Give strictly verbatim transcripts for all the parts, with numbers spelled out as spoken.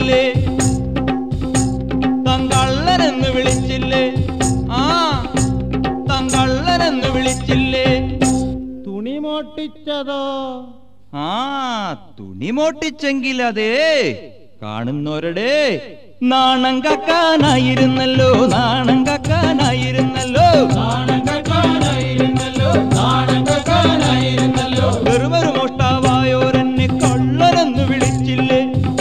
വിളിച്ചില്ലേ? തങ്കള്ളനെന്ന് വിളിച്ചില്ലേ? ആ തങ്കള്ളനെന്ന് വിളിച്ചില്ലേ? തുണി മോട്ടിച്ചതോ? ആ തുണി മോട്ടിച്ചെങ്കിലതേ കാണുന്നവരുടെ നാണം കക്കാനായിരുന്നല്ലോ, നാണം കക്കാനായിരുന്നല്ലോ, നാണം കക്കാനായിരുന്നല്ലോ, നാണം കക്കാനായിരുന്നല്ലോ. വെറുമൊരു മോഷ്ടാവായോരെന്നെ കള്ളനെന്ന് വിളിച്ചില്ലേ?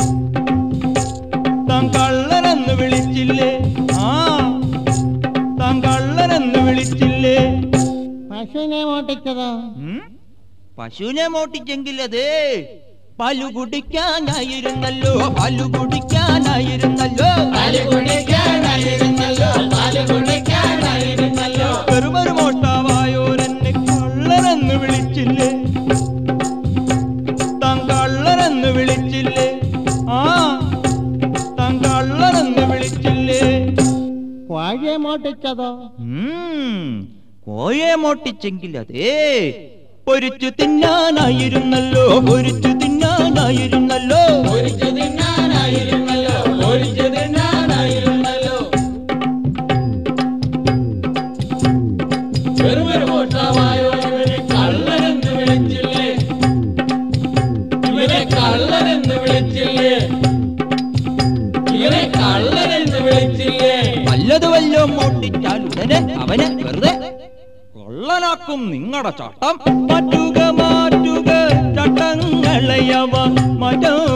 താൻ കള്ളനെന്ന് വിളിച്ചില്ലേ? ആ താൻ കള്ളനെന്ന് വിളിച്ചില്ലേ? പശുവിനെ മോട്ടിച്ചതോ? പശുവിനെ മോട്ടിച്ചെങ്കിലതേ പാലു കുടിക്കാനായിരുന്നല്ലോ, പാലു കുടിക്കാനായിരുന്നല്ലോ, പാലു കുടിക്കാനായിരുന്നല്ലോ, പാലു കുടിക്കാനായിരുന്നല്ലോ. വെറുമൊരു മോഷ്ടാവായോരെന്നെ കള്ളനെന്ന് വിളിച്ചില്ലേ? താൻ കള്ളനെന്ന് വിളിച്ചില്ലേ? ആ താൻ കള്ളനെന്ന് വിളിച്ചില്ലേ? കോഴിയെ മോട്ടിച്ചതോ? കോഴിയെ മോട്ടിച്ചെങ്കിലതേ പൊരിച്ചു തിന്നാനായിരുന്നല്ലോ, പൊരിച്ചു തിന്നാനായിരുന്നല്ലോ, പൊരിച്ചു തിന്നാനായിരുന്നല്ലോ, പൊരിച്ചു തിന്നാനായിരുന്നല്ലോ. വെറുമൊരു മോഷ്ടാവായോ ഇവനെ കള്ളനെന്ന് വിളിച്ചില്ലേ? ഇവനെ കള്ളനെന്ന് വിളിച്ചില്ലേ? ഇവനെ കള്ളനെന്ന് വിളിച്ചില്ലേ? വല്ലതു വല്ലോ മോട്ടിച്ചാൽ ഉടനെ അവനെ വെറുതെ കൊള്ളനാക്കും നിങ്ങളുടെ ചട്ടം. മാറ്റുക മാറ്റുക ചട്ടങ്ങളയവ മറ്റോ